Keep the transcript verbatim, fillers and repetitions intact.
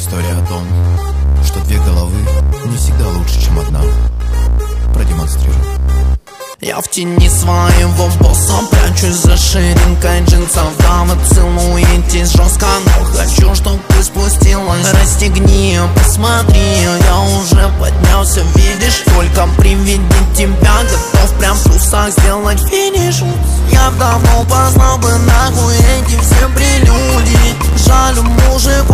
история о том, что две головы не всегда лучше, чем одна. Продемонстрируй. Я в тени своего босса прячусь за ширинкой джинсов. Дамы, целуетесь жестко, но хочу, чтоб ты спустилась. Расстегни, посмотри, я уже поднялся, видишь. Только при виде тебя готов прям в трусах сделать финиш. Я давно познал бы нахуй эти все прелюдии. Жаль, мужик